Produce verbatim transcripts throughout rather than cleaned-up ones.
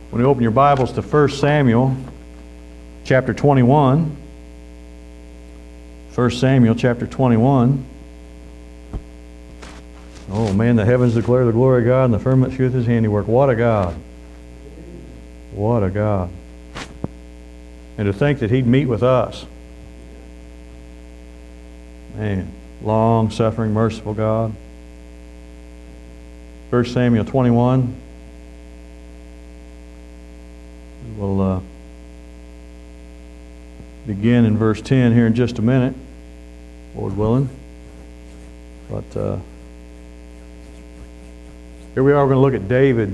When you open your Bibles to First Samuel chapter twenty-one, First Samuel chapter twenty-one. Oh man, the heavens declare the glory of God, and the firmament sheweth His handiwork. What a God. What a God. And to think that He'd meet with us. Man, long-suffering, merciful God. First Samuel twenty-one. We'll uh, begin in verse ten here in just a minute, Lord willing. But uh, here we are, we're going to look at David.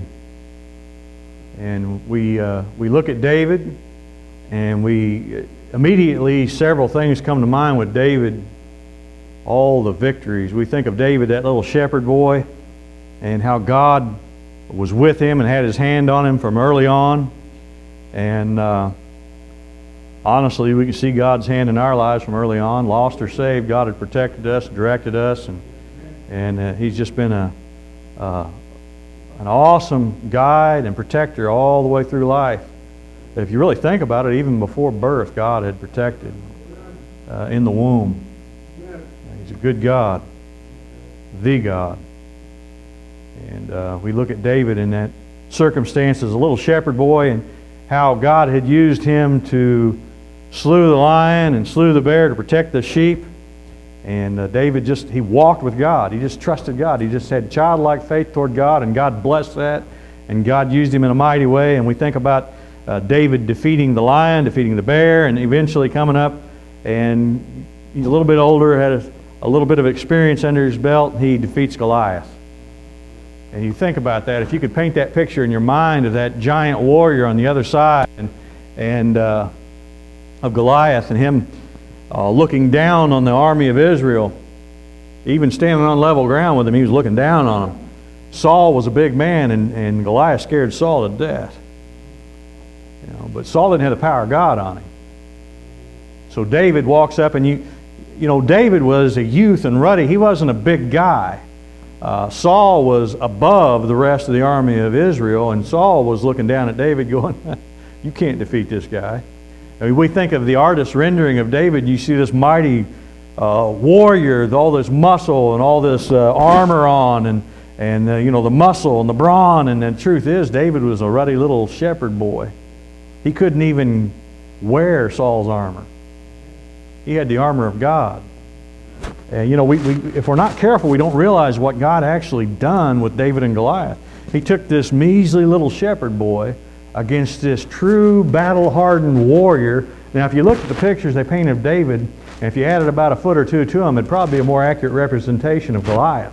And we, uh, we look at David, and we immediately, several things come to mind with David. All the victories. We think of David, that little shepherd boy, and how God was with him and had His hand on him from early on. And uh, honestly, we can see God's hand in our lives from early on. Lost or saved, God had protected us, directed us, and and uh, He's just been a uh, an awesome guide and protector all the way through life. If you really think about it, even before birth, God had protected uh, in the womb. He's a good God, the God. And uh, we look at David in that circumstance as a little shepherd boy, and how God had used him to slew the lion and slew the bear to protect the sheep. And uh, David just, he walked with God. He just trusted God. He just had childlike faith toward God, and God blessed that. And God used him in a mighty way. And we think about uh, David defeating the lion, defeating the bear, and eventually coming up, and he's a little bit older, had a, a little bit of experience under his belt, and he defeats Goliath. And you think about that, if you could paint that picture in your mind of that giant warrior on the other side, and, and uh, of Goliath, and him uh, looking down on the army of Israel, even standing on level ground with him, he was looking down on them. Saul was a big man, and, and Goliath scared Saul to death. You know, but Saul didn't have the power of God on him. So David walks up, and you, you know, David was a youth and ruddy. He wasn't a big guy. Uh, Saul was above the rest of the army of Israel, and Saul was looking down at David going, you can't defeat this guy. I mean, we think of the artist's rendering of David, you see this mighty uh, warrior with all this muscle and all this uh, armor on, and, and uh, you know, the muscle and the brawn, and the truth is, David was a ruddy little shepherd boy. He couldn't even wear Saul's armor. He had the armor of God. And you know, we, we, if we're not careful, we don't realize what God actually done with David and Goliath. He took this measly little shepherd boy against this true battle-hardened warrior. Now, if you look at the pictures they painted of David, and if you added about a foot or two to him, it'd probably be a more accurate representation of Goliath.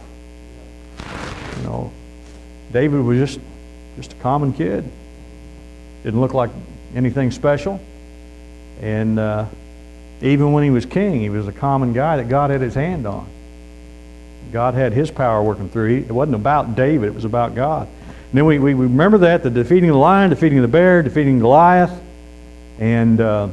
You know, David was just, just a common kid. Didn't look like anything special. And uh, even when he was king, he was a common guy that God had His hand on. God had His power working through. It wasn't about David, it was about God. And then we, we remember that, the defeating the lion, defeating the bear, defeating Goliath. And uh,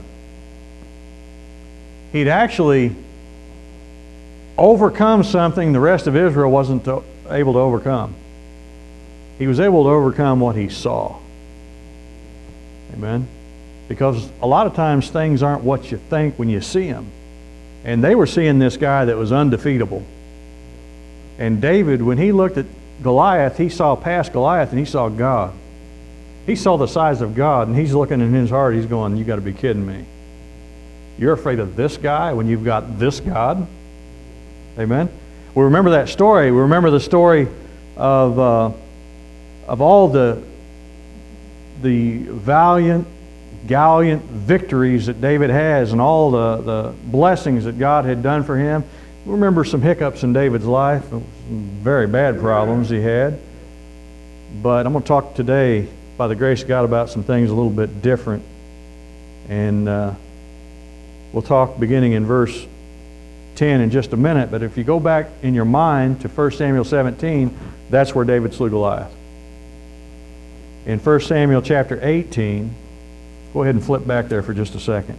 he'd actually overcome something the rest of Israel wasn't to, able to overcome. He was able to overcome what he saw. Amen? Because a lot of times things aren't what you think when you see them. And they were seeing this guy that was undefeatable. And David, when he looked at Goliath, he saw past Goliath and he saw God. He saw the size of God, and he's looking in his heart, he's going, you got to be kidding me. You're afraid of this guy when you've got this God? Amen? We remember that story. We remember the story of, uh, of all the, the valiant, gallant victories that David has, and all the, the blessings that God had done for him. We remember some hiccups in David's life, some very bad problems he had. But I'm going to talk today, by the grace of God, about some things a little bit different. And uh, we'll talk beginning in verse ten in just a minute. But if you go back in your mind to First Samuel seventeen, that's where David slew Goliath. In First Samuel chapter eighteen, go ahead and flip back there for just a second.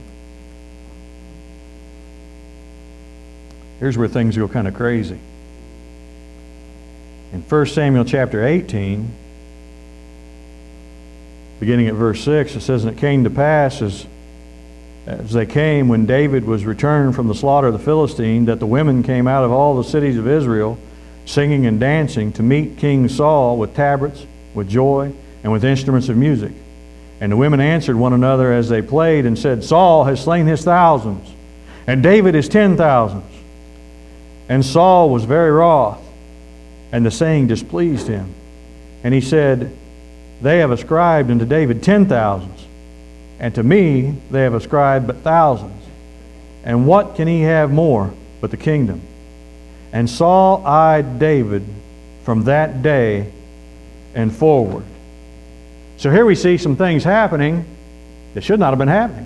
Here's where things go kind of crazy. In First Samuel chapter eighteen, beginning at verse six, it says, "And it came to pass as, as they came, when David was returned from the slaughter of the Philistine, that the women came out of all the cities of Israel, singing and dancing, to meet King Saul with tabrets, with joy, and with instruments of music. And the women answered one another as they played, and said, Saul has slain his thousands, and David his ten thousands. And Saul was very wroth, and the saying displeased him. And he said, They have ascribed unto David ten thousands, and to me they have ascribed but thousands. And what can he have more but the kingdom? And Saul eyed David from that day and forward." So here we see some things happening that should not have been happening.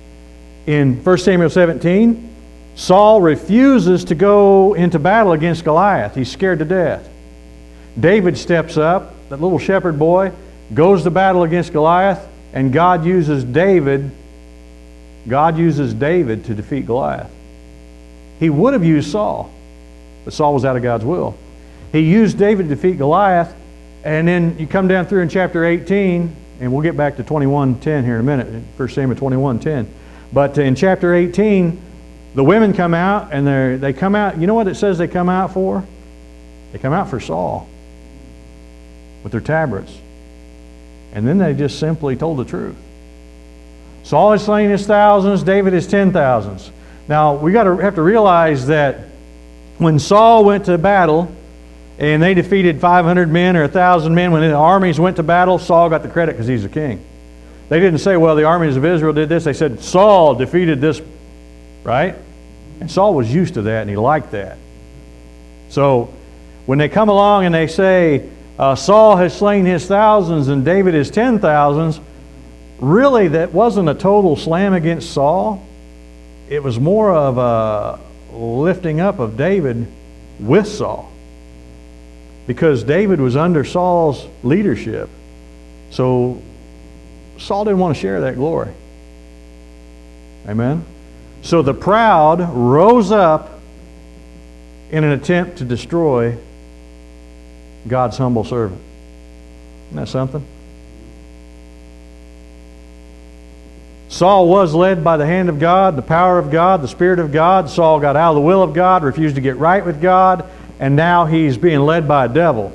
In First Samuel seventeen, Saul refuses to go into battle against Goliath. He's scared to death. David steps up, that little shepherd boy, goes to battle against Goliath, and God uses David, God uses David to defeat Goliath. He would have used Saul, but Saul was out of God's will. He used David to defeat Goliath, and then you come down through in chapter eighteen, and we'll get back to twenty-one ten here in a minute, First Samuel twenty-one ten. But in chapter eighteen, the women come out, and they they come out, you know what it says they come out for? They come out for Saul with their tabrets. And then they just simply told the truth. Saul has slain his thousands, David his ten thousands. Now, we got to have to realize that when Saul went to battle, and they defeated five hundred men or one thousand men, when the armies went to battle, Saul got the credit because he's a king. They didn't say, well, the armies of Israel did this. They said, Saul defeated this, right? And Saul was used to that, and he liked that. So when they come along and they say, uh, Saul has slain his thousands and David his ten thousands, really that wasn't a total slam against Saul. It was more of a lifting up of David with Saul, because David was under Saul's leadership. So Saul didn't want to share that glory. Amen? So the proud rose up in an attempt to destroy God's humble servant. Isn't that something? Saul was led by the hand of God, the power of God, the Spirit of God. Saul got out of the will of God, refused to get right with God, and now he's being led by a devil.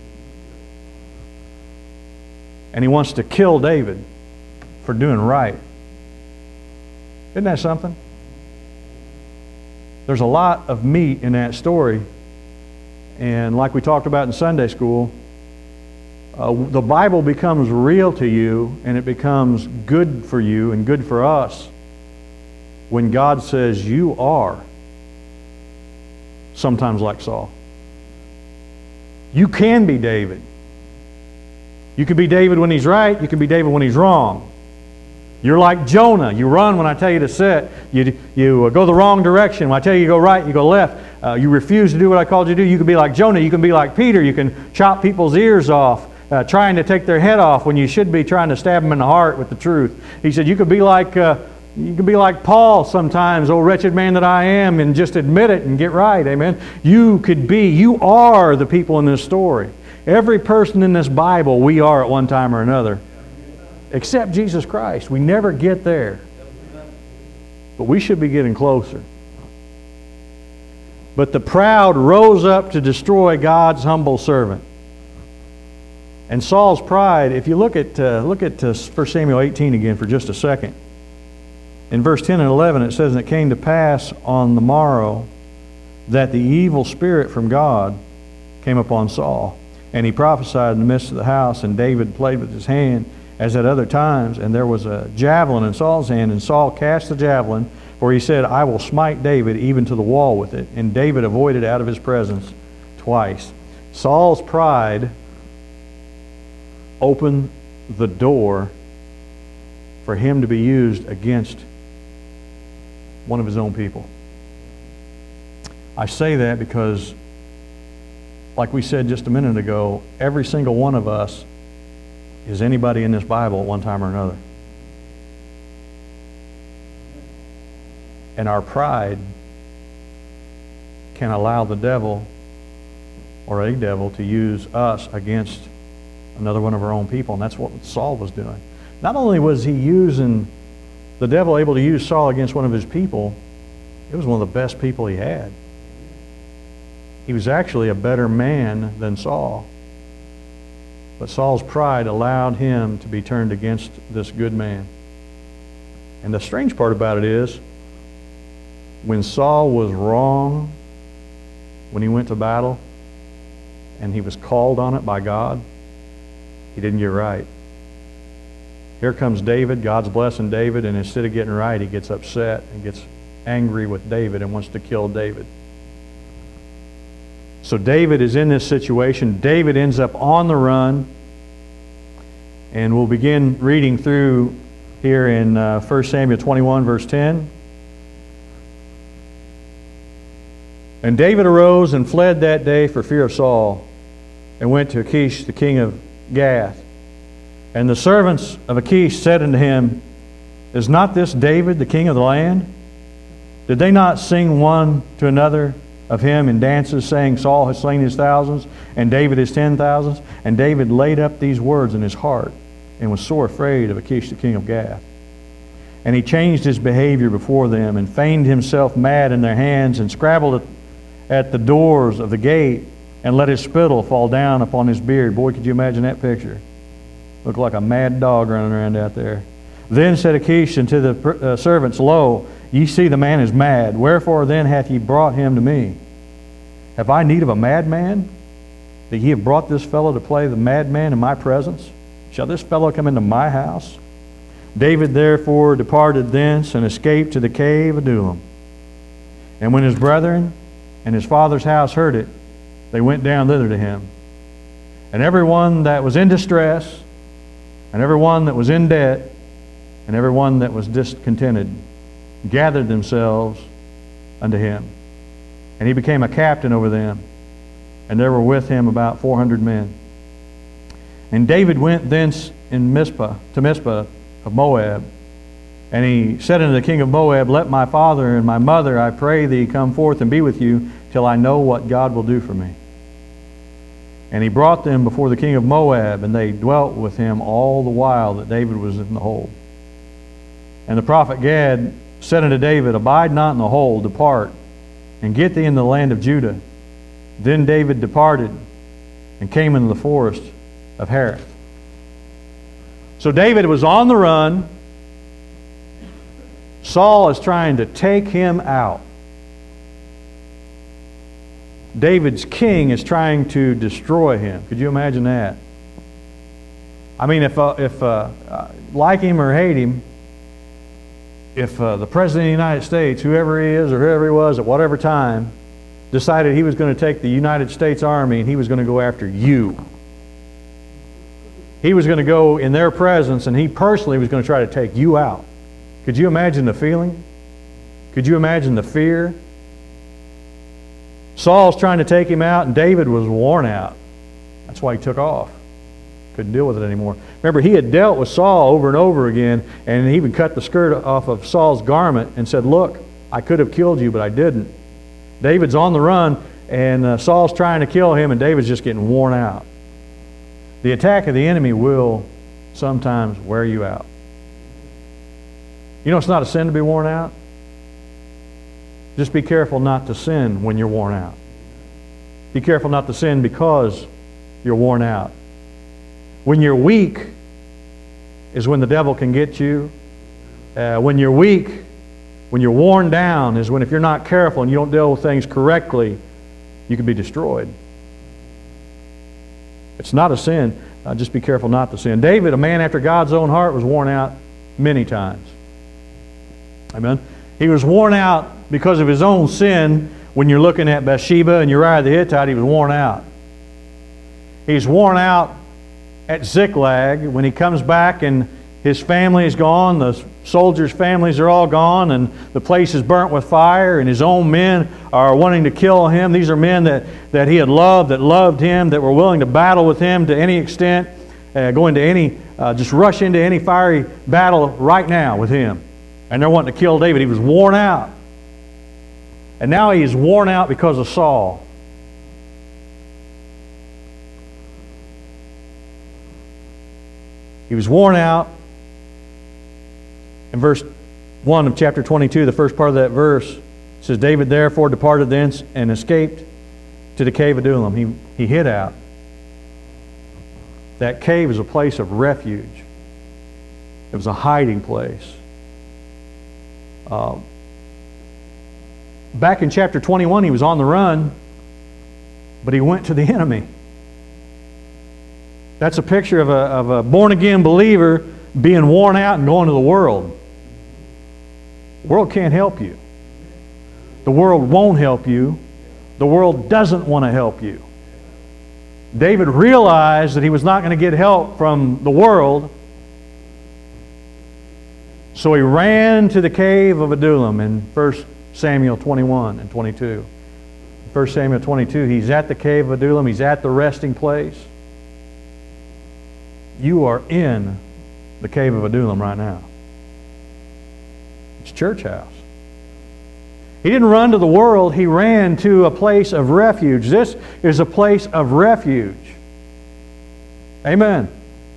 And he wants to kill David for doing right. Isn't that something? There's a lot of meat in that story. And like we talked about in Sunday school, uh, the Bible becomes real to you, and it becomes good for you and good for us when God says you are sometimes like Saul. You can be David. You can be David when he's right. You can be David when he's wrong. You're like Jonah. You run when I tell you to sit. You, you go the wrong direction. When I tell you to go right, you go left. Uh, you refuse to do what I called you to do. You can be like Jonah. You can be like Peter. You can chop people's ears off, uh, trying to take their head off when you should be trying to stab them in the heart with the truth. He said, you could be like uh, you could be like Paul sometimes, oh wretched man that I am, and just admit it and get right. Amen. You could be, you are the people in this story. Every person in this Bible, we are at one time or another. Except Jesus Christ. We never get there. But we should be getting closer. But the proud rose up to destroy God's humble servant. And Saul's pride, if you look at uh, look at uh, First Samuel eighteen again for just a second. In verse ten and eleven it says, And it came to pass on the morrow that the evil spirit from God came upon Saul. And he prophesied in the midst of the house, and David played with his hand as at other times, and there was a javelin in Saul's hand, and Saul cast the javelin, for he said, I will smite David even to the wall with it. And David avoided out of his presence twice. Saul's pride opened the door for him to be used against one of his own people. I say that because, like we said just a minute ago, every single one of us is anybody in this Bible at one time or another. And our pride can allow the devil or a devil to use us against another one of our own people, and that's what Saul was doing. Not only was he using, the devil able to use Saul against one of his people, it was one of the best people he had. He was actually a better man than Saul. But Saul's pride allowed him to be turned against this good man. And the strange part about it is, when Saul was wrong, when he went to battle, and he was called on it by God, he didn't get right. Here comes David, God's blessing David, and instead of getting right, he gets upset and gets angry with David and wants to kill David. So David is in this situation. David ends up on the run, and we'll begin reading through here in uh, First Samuel twenty-one, verse ten. And David arose and fled that day for fear of Saul, and went to Achish, the king of Gath. And the servants of Achish said unto him, Is not this David, the king of the land? Did they not sing one to another of him in dances, saying, Saul has slain his thousands, and David his ten thousands? And David laid up these words in his heart, and was sore afraid of Achish, the king of Gath. And he changed his behavior before them, and feigned himself mad in their hands, and scrabbled at the doors of the gate, and let his spittle fall down upon his beard. Boy, could you imagine that picture? Looked like a mad dog running around out there. Then said Achish unto the uh, servants, Lo, ye see the man is mad. Wherefore then hath ye brought him to me? Have I need of a madman, that ye have brought this fellow to play the madman in my presence? Shall this fellow come into my house? David therefore departed thence, and escaped to the cave of Adullam. And when his brethren and his father's house heard it, they went down thither to him. And every one that was in distress, and every one that was in debt, and every one that was discontented, gathered themselves unto him. And he became a captain over them, and there were with him about four hundred men. And David went thence in Mizpah, to Mizpah of Moab, and he said unto the king of Moab, Let my father and my mother, I pray thee, come forth and be with you, till I know what God will do for me. And he brought them before the king of Moab, and they dwelt with him all the while that David was in the hold. And the prophet Gad said unto David, Abide not in the hold, depart, and get thee in the land of Judah. Then David departed, and came into the forest of Hereth. So David was on the run. Saul is trying to take him out. David's king is trying to destroy him. Could you imagine that? I mean, if, uh, if uh, uh, like him or hate him, if uh, the President of the United States, whoever he is or whoever he was at whatever time, decided he was going to take the United States Army and he was going to go after you. He was going to go in their presence and he personally was going to try to take you out. Could you imagine the feeling? Could you imagine the fear? Saul's trying to take him out, and David was worn out. That's why he took off. Couldn't deal with it anymore. Remember, he had dealt with Saul over and over again, and he even cut the skirt off of Saul's garment and said, Look, I could have killed you, but I didn't. David's on the run, and uh, Saul's trying to kill him, and David's just getting worn out. The attack of the enemy will sometimes wear you out. You know it's not a sin to be worn out? Just be careful not to sin when you're worn out. Be careful not to sin because you're worn out. When you're weak is when the devil can get you. Uh, when you're weak, when you're worn down is when, if you're not careful and you don't deal with things correctly, you can be destroyed. It's not a sin. Uh, just be careful not to sin. David, a man after God's own heart, was worn out many times. Amen. He was worn out because of his own sin. When you're looking at Bathsheba and Uriah the Hittite, he was worn out. He's worn out at Ziklag when he comes back and his family is gone, the soldiers' families are all gone, and the place is burnt with fire, and his own men are wanting to kill him. These are men that, that he had loved, that loved him, that were willing to battle with him to any extent, uh, go into any, uh, just rush into any fiery battle right now with him. And they're wanting to kill David. He was worn out. And now he is worn out because of Saul. He was worn out. In verse one of chapter twenty-two, the first part of that verse, it says, David therefore departed thence and escaped to the cave of Adullam. He, he hid out. That cave is a place of refuge. It was a hiding place. Uh, back in chapter twenty-one, he was on the run, but he went to the enemy. That's a picture of a, of a born-again believer being worn out and going to the world. The world can't help you. The world won't help you. The world doesn't want to help you. David realized that he was not going to get help from the world, so he ran to the cave of Adullam in First Samuel twenty-one and twenty-two. First Samuel twenty-two, he's at the cave of Adullam. He's at the resting place. You are in the cave of Adullam right now. It's church house. He didn't run to the world. He ran to a place of refuge. This is a place of refuge. Amen.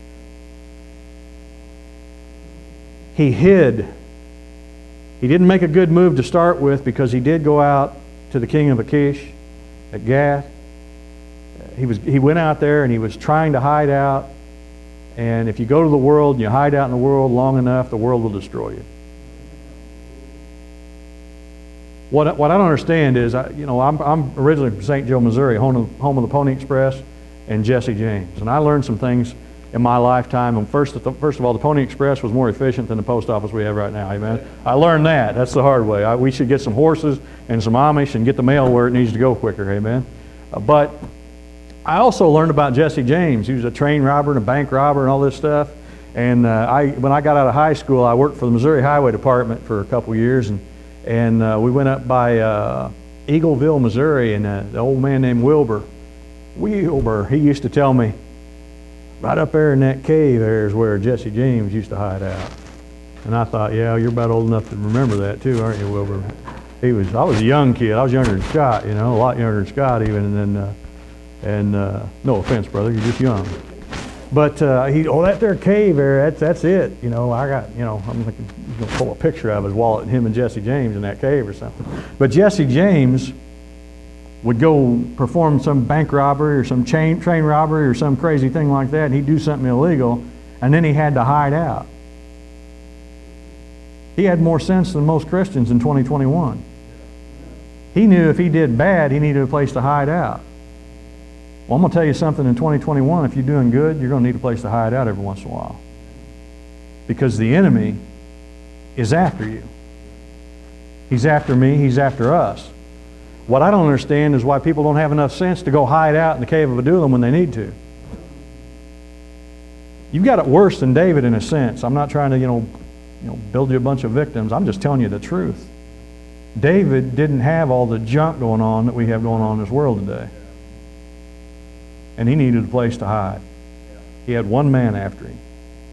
He hid. He didn't make a good move to start with because he did go out to the king of Achish at Gath. He was he went out there and he was trying to hide out. And if you go to the world and you hide out in the world long enough, the world will destroy you. What what I don't understand is, I, you know, I'm I'm originally from Saint Joe, Missouri, home of, home of the Pony Express and Jesse James, and I learned some things in my lifetime. And first, first of all, the Pony Express was more efficient than the post office we have right now. Amen. I learned that. That's the hard way. I, we should get some horses and some Amish and get the mail where it needs to go quicker. Amen. Uh, but I also learned about Jesse James. He was a train robber and a bank robber and all this stuff. And uh, I, when I got out of high school, I worked for the Missouri Highway Department for a couple years, and and uh, we went up by uh, Eagleville, Missouri, and uh, the old man named Wilbur, Wilbur, he used to tell me, right up there in that cave there is where Jesse James used to hide out. And I thought, yeah, you're about old enough to remember that too, aren't you, Wilbur? He was. I was a young kid. I was younger than Scott, you know, a lot younger than Scott even. And then, uh, and uh, no offense, brother, you're just young. But uh, he, oh, that there cave there, that's that's it. You know, I got, you know, I'm thinking he's gonna pull a picture out of his wallet, him and Jesse James in that cave or something. But Jesse James would go perform some bank robbery or some chain, train robbery or some crazy thing like that, and he'd do something illegal, and then he had to hide out. He had more sense than most Christians in twenty twenty-one. He knew if he did bad, he needed a place to hide out. Well, I'm going to tell you something in twenty twenty-one, if you're doing good, you're going to need a place to hide out every once in a while. Because the enemy is after you. He's after me, he's after us. What I don't understand is why people don't have enough sense to go hide out in the cave of Adullam when they need to. You've got it worse than David in a sense. I'm not trying to, you know, you know, build you a bunch of victims. I'm just telling you the truth. David didn't have all the junk going on that we have going on in this world today. And he needed a place to hide. He had one man after him.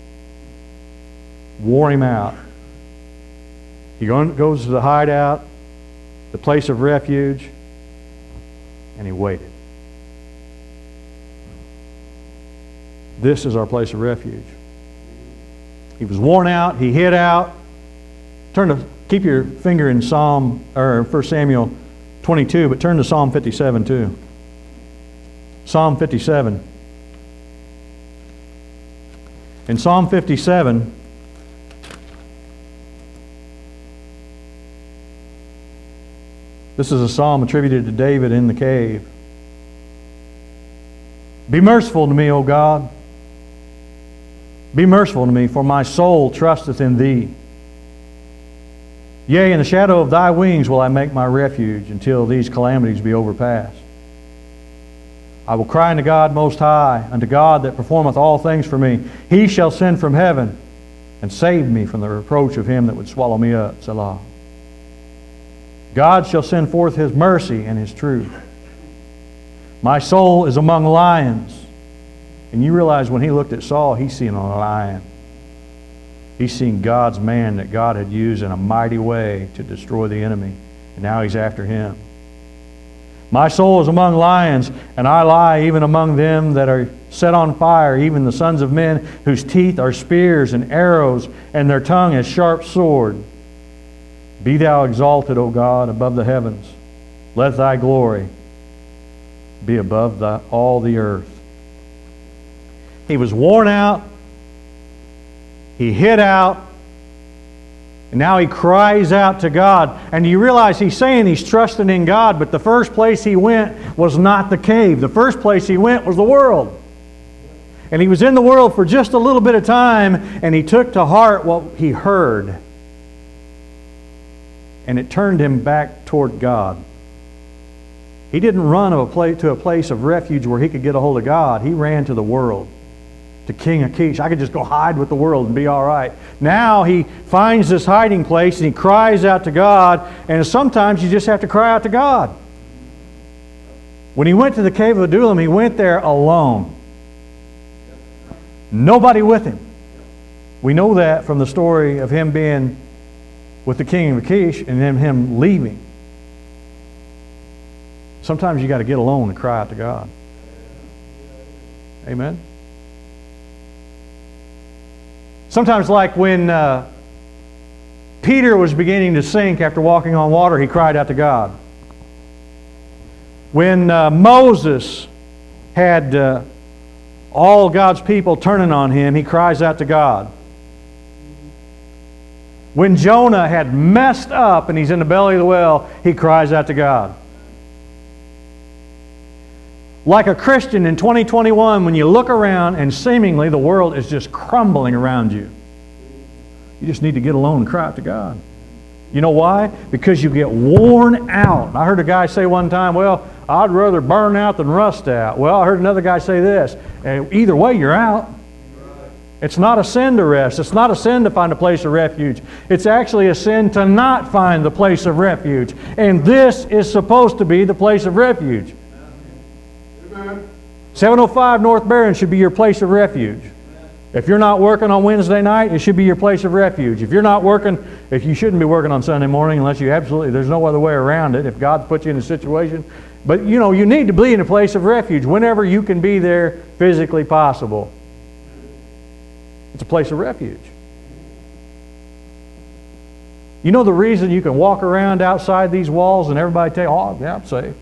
Wore him out. He goes to the hideout, the place of refuge, and he waited. This is our place of refuge. He was worn out. He hid out. Turn to keep your finger in Psalm or First Samuel twenty-two, but turn to Psalm fifty-seven too. Psalm fifty-seven. In Psalm fifty-seven, this is a psalm attributed to David in the cave. Be merciful to me, O God. Be merciful to me, for my soul trusteth in Thee. Yea, in the shadow of Thy wings will I make my refuge until these calamities be overpassed. I will cry unto God Most High, unto God that performeth all things for me. He shall send from heaven and save me from the reproach of him that would swallow me up. Selah. God shall send forth His mercy and His truth. My soul is among lions. And you realize when he looked at Saul, he's seen a lion. He's seen God's man that God had used in a mighty way to destroy the enemy. And now he's after him. My soul is among lions, and I lie even among them that are set on fire, even the sons of men whose teeth are spears and arrows, and their tongue is sharp sword. Be thou exalted, O God, above the heavens. Let thy glory be above the, all the earth. He was worn out. He hid out. And now he cries out to God. And you realize he's saying he's trusting in God, but the first place he went was not the cave. The first place he went was the world. And he was in the world for just a little bit of time, and he took to heart what he heard. And it turned him back toward God. He didn't run to a place, to a place of refuge where he could get a hold of God. He ran to the world, to King Achish. I could just go hide with the world and be all right. Now he finds this hiding place and he cries out to God, and sometimes you just have to cry out to God. When he went to the cave of Adullam, he went there alone. Nobody with him. We know that from the story of him being with the king of Achish and then him leaving. Sometimes you got to get alone and cry out to God. Amen. Sometimes, like when uh, Peter was beginning to sink after walking on water, he cried out to God. When uh, Moses had uh, all God's people turning on him, he cries out to God. When Jonah had messed up and he's in the belly of the whale, he cries out to God. Like a Christian in twenty twenty-one, when you look around and seemingly the world is just crumbling around you, you just need to get alone and cry out to God. You know why? Because you get worn out. I heard a guy say one time, well, I'd rather burn out than rust out. Well, I heard another guy say this, either way, you're out. It's not a sin to rest. It's not a sin to find a place of refuge. It's actually a sin to not find the place of refuge. And this is supposed to be the place of refuge. seven oh five North Barron should be your place of refuge. If you're not working on Wednesday night, it should be your place of refuge. If you're not working, if you shouldn't be working on Sunday morning unless you absolutely, there's no other way around it if God's put you in a situation. But you know, you need to be in a place of refuge whenever you can be there physically possible. It's a place of refuge. You know the reason you can walk around outside these walls and everybody tell you, oh, yeah, I'm safe.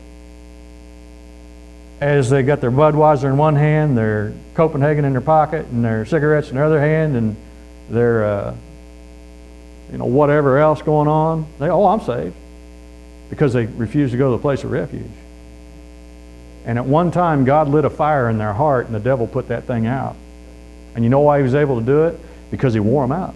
As they got their Budweiser in one hand, their Copenhagen in their pocket, and their cigarettes in their other hand, and their, uh, you know, whatever else going on. They, oh, I'm saved. Because they refuse to go to the place of refuge. And at one time, God lit a fire in their heart, and the devil put that thing out. And you know why he was able to do it? Because he wore them out.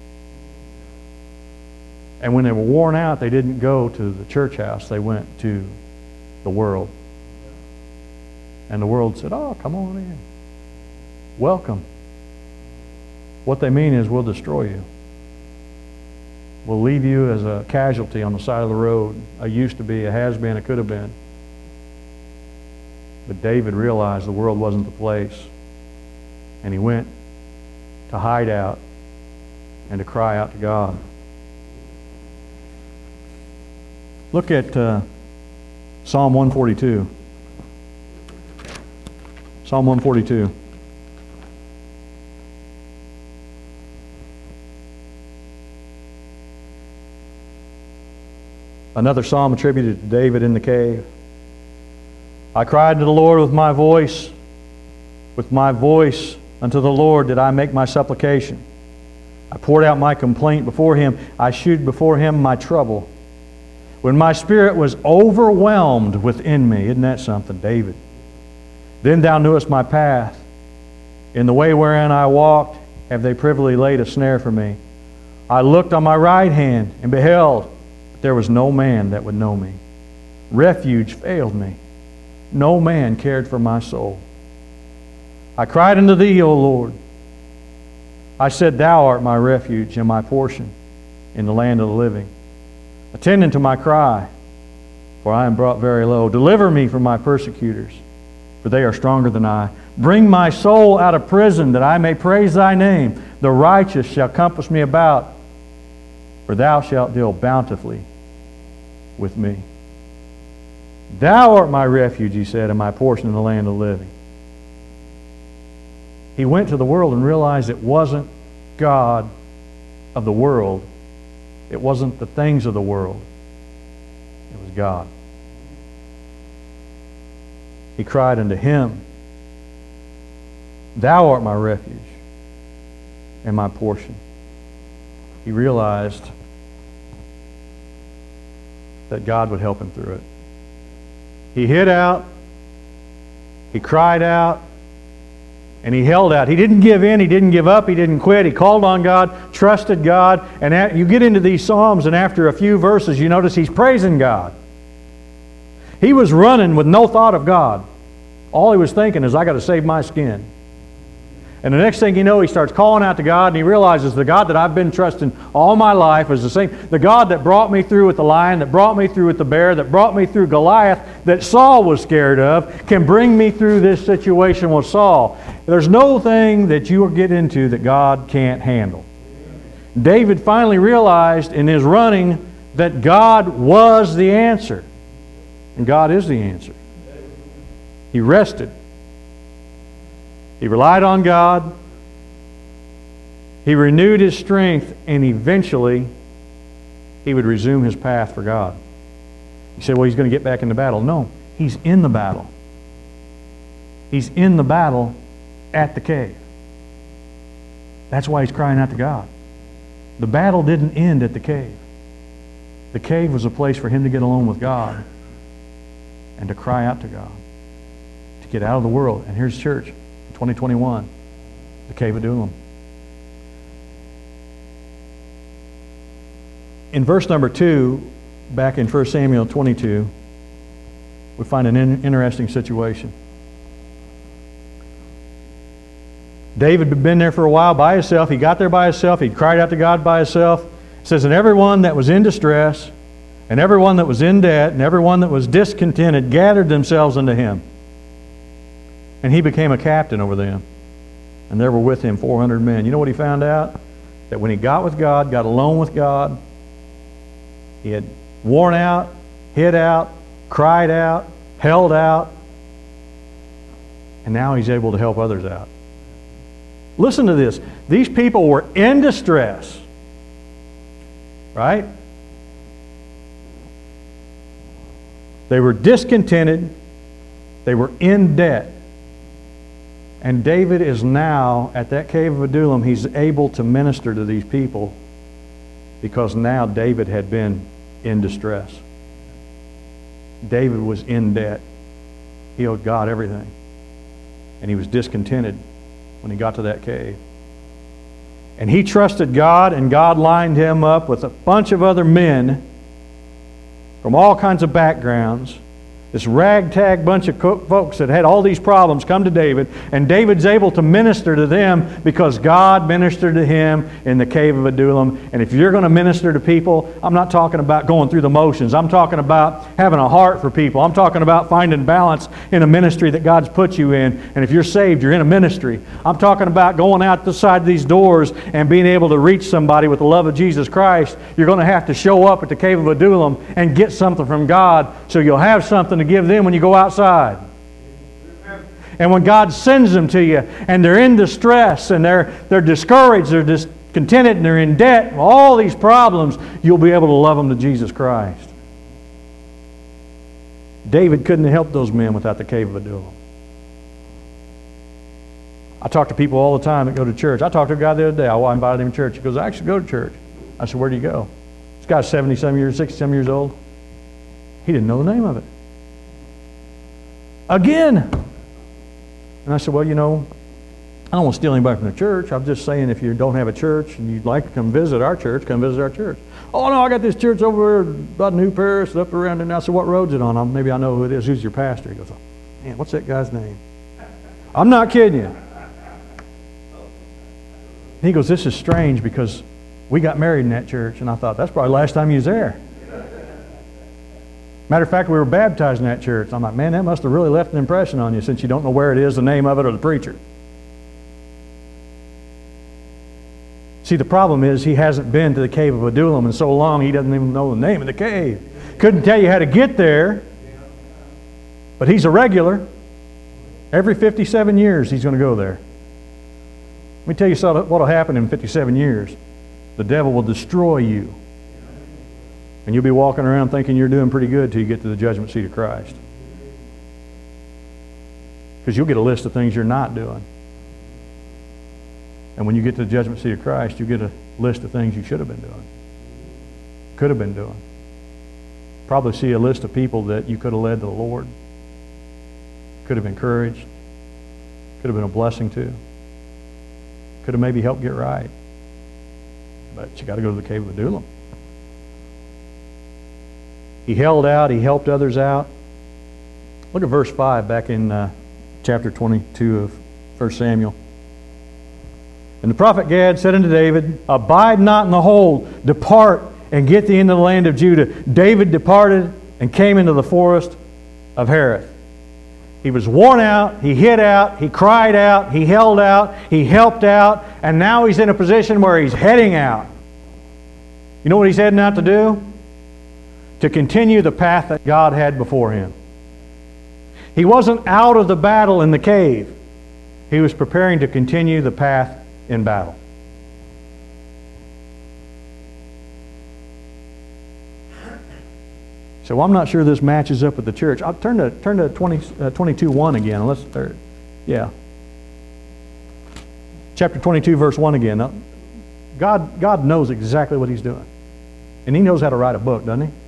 And when they were worn out, they didn't go to the church house. They went to the world. And the world said, oh, come on in. Welcome. What they mean is we'll destroy you. We'll leave you as a casualty on the side of the road. A used to be, a has been, a could have been. But David realized the world wasn't the place. And he went to hide out and to cry out to God. Look at uh, Psalm one forty-two. Psalm one forty-two. Another psalm attributed to David in the cave. I cried to the Lord with my voice. With my voice unto the Lord did I make my supplication. I poured out my complaint before Him. I shewed before Him my trouble. When my spirit was overwhelmed within me. Isn't that something, David? Then thou knewest my path. In the way wherein I walked, have they privily laid a snare for me. I looked on my right hand and beheld, but there was no man that would know me. Refuge failed me. No man cared for my soul. I cried unto Thee, O Lord. I said, Thou art my refuge and my portion in the land of the living. Attend unto my cry, for I am brought very low. Deliver me from my persecutors, for they are stronger than I. Bring my soul out of prison, that I may praise Thy name. The righteous shall compass me about, for Thou shalt deal bountifully with me. Thou art my refuge, he said, and my portion in the land of the living. He went to the world and realized it wasn't God of the world. It wasn't the things of the world. It was God. He cried unto him, Thou art my refuge and my portion. He realized that God would help him through it. He hid out, he cried out, and he held out. He didn't give in, he didn't give up, he didn't quit. He called on God, trusted God, and you get into these Psalms, and after a few verses, you notice he's praising God. He was running with no thought of God. All he was thinking is, I got to save my skin. And the next thing you know, he starts calling out to God, and he realizes the God that I've been trusting all my life is the same. The God that brought me through with the lion, that brought me through with the bear, that brought me through Goliath, that Saul was scared of, can bring me through this situation with Saul. There's no thing that you will get into that God can't handle. David finally realized in his running that God was the answer. And God is the answer. He rested. He relied on God. He renewed his strength, and eventually he would resume his path for God. You say, well, he's going to get back into battle. No, he's in the battle. He's in the battle at the cave. That's why he's crying out to God. The battle didn't end at the cave. The cave was a place for him to get alone with God and to cry out to God, to get out of the world. And here's church in twenty twenty-one, the Cave of Adullam. In verse number two, back in First Samuel twenty-two, we find an in- interesting situation. David had been there for a while by himself. He got there by himself. He cried out to God by himself. It says, and everyone that was in distress, and everyone that was in debt, and everyone that was discontented gathered themselves unto him. And he became a captain over them. And there were with him four hundred men. You know what he found out? That when he got with God, got alone with God, he had worn out, hid out, cried out, held out, and now he's able to help others out. Listen to this. These people were in distress. Right? They were discontented. They were in debt. And David is now, at that cave of Adullam, he's able to minister to these people because now David had been in distress. David was in debt. He owed God everything. And he was discontented when he got to that cave. And he trusted God, and God lined him up with a bunch of other men from all kinds of backgrounds. This ragtag bunch of folks that had all these problems come to David, and David's able to minister to them because God ministered to him in the cave of Adullam. And if you're going to minister to people, I'm not talking about going through the motions. I'm talking about having a heart for people. I'm talking about finding balance in a ministry that God's put you in. And if you're saved, you're in a ministry. I'm talking about going out the side of these doors and being able to reach somebody with the love of Jesus Christ. You're going to have to show up at the cave of Adullam and get something from God so you'll have something to give them when you go outside. And when God sends them to you and they're in distress and they're they're discouraged, they're discontented, and they're in debt, all these problems, you'll be able to love them to Jesus Christ. David couldn't have helped those men without the cave of Adullam. I talk to people all the time that go to church. I talked to a guy the other day. I invited him to church. He goes, I actually go to church. I said, where do you go? This guy's seventy-some years, sixty-some years old. He didn't know the name of it. Again. And I said, well, you know, I don't want to steal anybody from the church. I'm just saying if you don't have a church and you'd like to come visit our church, come visit our church. Oh, no, I got this church over there about New Paris, up around there. And I said, what road's it on? I'm, maybe I know who it is. Who's your pastor? He goes, oh, man, what's that guy's name? I'm not kidding you. He goes, this is strange because we got married in that church. And I thought, that's probably the last time you was there. Matter of fact, we were baptized in that church. I'm like, man, that must have really left an impression on you since you don't know where it is, the name of it, or the preacher. See, the problem is he hasn't been to the cave of Adullam in so long he doesn't even know the name of the cave. Couldn't tell you how to get there. But he's a regular. Every fifty-seven years he's going to go there. Let me tell you what will happen in fifty-seven years. The devil will destroy you. And you'll be walking around thinking you're doing pretty good till you get to the judgment seat of Christ. Because you'll get a list of things you're not doing. And when you get to the judgment seat of Christ, you get a list of things you should have been doing. Could have been doing. Probably see a list of people that you could have led to the Lord. Could have encouraged. Could have been a blessing to. Could have maybe helped get right. But you got to go to the cave of Adullam. He held out. He helped others out. Look at verse five back in uh, chapter twenty-two of First Samuel. And the prophet Gad said unto David, Abide not in the hold, depart and get thee into the land of Judah. David departed and came into the forest of Hereth. He was worn out, he hid out, he cried out, he held out, he helped out, and now he's in a position where he's heading out. You know what he's heading out to do? To continue the path that God had before him. He wasn't out of the battle in the cave. He was preparing to continue the path in battle. So I'm not sure this matches up with the church. I'll turn to turn to twenty, uh, twenty-two one again. Let's start. Yeah. Chapter twenty-two, verse one again. Now, God, God knows exactly what He's doing. And He knows how to write a book, doesn't He?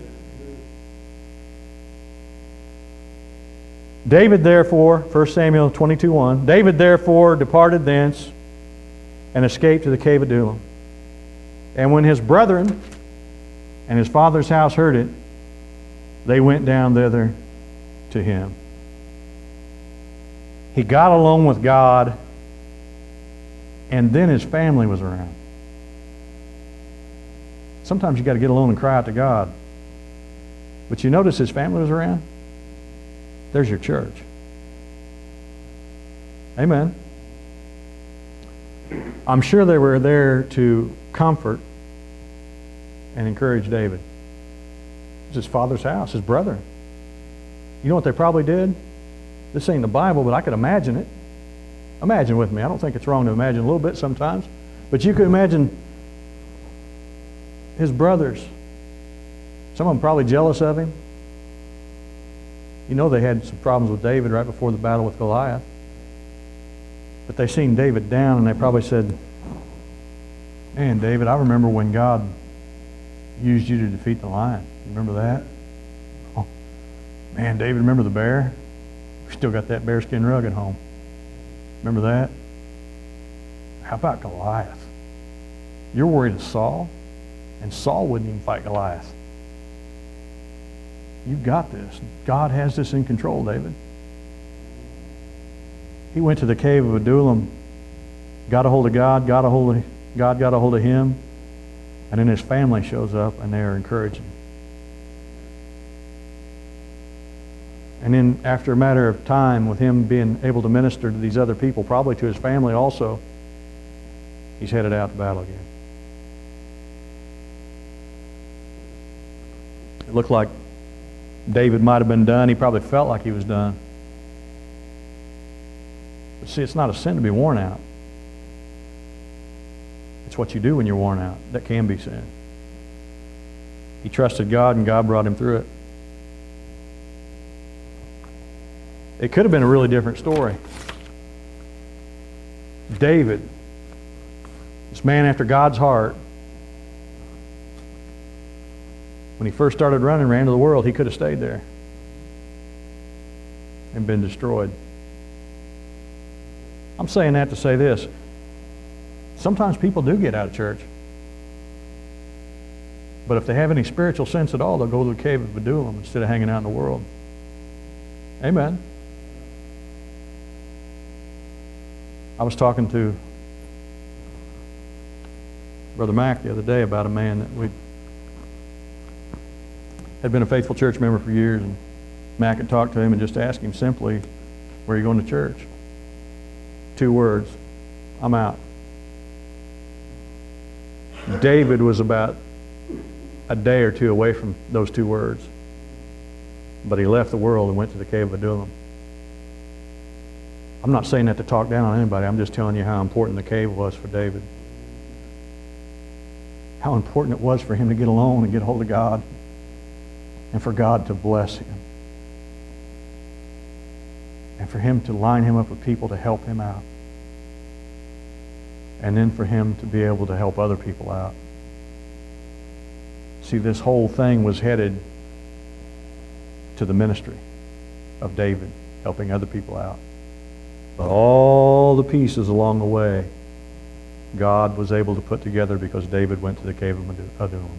David therefore, First Samuel twenty-two one, David therefore departed thence and escaped to the cave of Adullam. And when his brethren and his father's house heard it, they went down thither to him. He got along with God, and then his family was around. Sometimes you got to get alone and cry out to God. But you notice his family was around? There's your church. Amen. I'm sure they were there to comfort and encourage David. It's his father's house, his brother. You know what they probably did? This ain't the Bible, but I could imagine it. Imagine with me. I don't think it's wrong to imagine a little bit sometimes. But you could imagine his brothers. Some of them probably jealous of him. You know they had some problems with David right before the battle with Goliath. But they seen David down and they probably said, Man, David, I remember when God used you to defeat the lion. You remember that? Oh, man, David, remember the bear? We still got that bearskin rug at home. Remember that? How about Goliath? You're worried of Saul? And Saul wouldn't even fight Goliath. You've got this. God has this in control, David. He went to the cave of Adullam, got a hold of God, got a hold of God, got a hold of him, and then his family shows up and they are encouraging. And then after a matter of time, with him being able to minister to these other people, probably to his family also, he's headed out to battle again. It looked like David might have been done. He probably felt like he was done. But see, it's not a sin to be worn out. It's what you do when you're worn out that can be sin. He trusted God and God brought him through it. It could have been a really different story. David, this man after God's heart, when he first started running, ran to the world, he could have stayed there and been destroyed. I'm saying that to say this. Sometimes people do get out of church. But if they have any spiritual sense at all, they'll go to the cave of Adullam instead of hanging out in the world. Amen. I was talking to Brother Mack the other day about a man that we had been a faithful church member for years, and Mack had talked to him and just asked him simply, where are you going to church? Two words, I'm out. David was about a day or two away from those two words. But he left the world and went to the cave of Adullam. I'm not saying that to talk down on anybody. I'm just telling you how important the cave was for David. How important it was for him to get alone and get hold of God, and for God to bless him, and for him to line him up with people to help him out, and then for him to be able to help other people out. See, this whole thing was headed to the ministry of David, helping other people out. But all the pieces along the way, God was able to put together because David went to the cave of Adullam.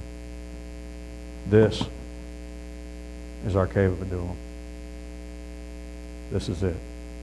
This is our cave of Adullam. This is it.